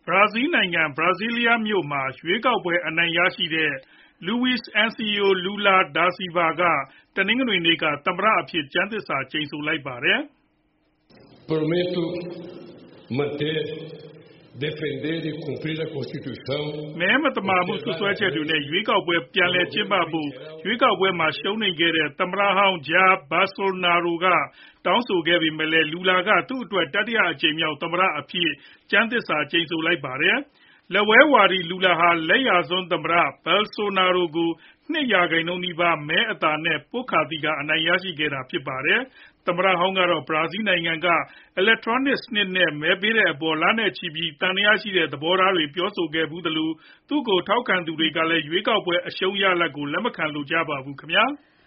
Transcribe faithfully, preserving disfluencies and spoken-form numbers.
ဘရာဇီးနိုင်ငံ Brasilia မြို့မှာရွေးကောက်ပွဲအနိုင်ရရှိတဲ့ Luiz Inacio Lula da Silva က တနင်္ဂနွေနေ့က သမ္မတအဖြစ် ကျမ်းသစ္စာကျိန်ဆိုလိုက်ပါတယ်။ Prometo manter, defender e cumprir a Constituição မဲမသမာမှုစွပ်စွဲချက်တွေနဲ့ ရွေးကောက်ပွဲပြန်လည်ကျင်းပဖို့ရွေးကောက်ပွဲမှာရှုံးနိမ့်ခဲ့တဲ့ သမ္မတဟောင်း Jair Bolsonaro ကတောင်းဆိုခဲ့ပေမဲ့လည်း Lula က သူအတွက် တတိယအကြိမ်မြောက် သမ္မတအဖြစ် ကျမ်းသစ္စာကျိန်ဆိုလိုက်ပါတယ်။ လက်ဝဲဝါဒီ Lula ဟာ လက်ယာစွန်းသမ္မတ Bolsonaro ကို ၂ ရာခိုင်နှုန်းနီးပါး မဲအသာနဲ့ ပွတ်ခါသီခါ အနိုင်ရရှိခဲ့တာဖြစ်ပါတယ်။ သမ္မတဟောင်းကတော့ ဘရာဇီးနိုင်ငံက အီလက်ထရောနစ်စနစ်နဲ့ မဲပေးတဲ့အပေါ် လနဲ့ချီပြီး သံသယရှိတဲ့ သဘောထားတွေပြောဆိုခဲ့ဖူးသလို သူ့ကိုထောက်ခံသူတွေကလည်း ရွေးကောက်ပွဲအရှုံးရလဒ်ကို လက်မခံလိုကြပါဘူးခင်ဗျာ။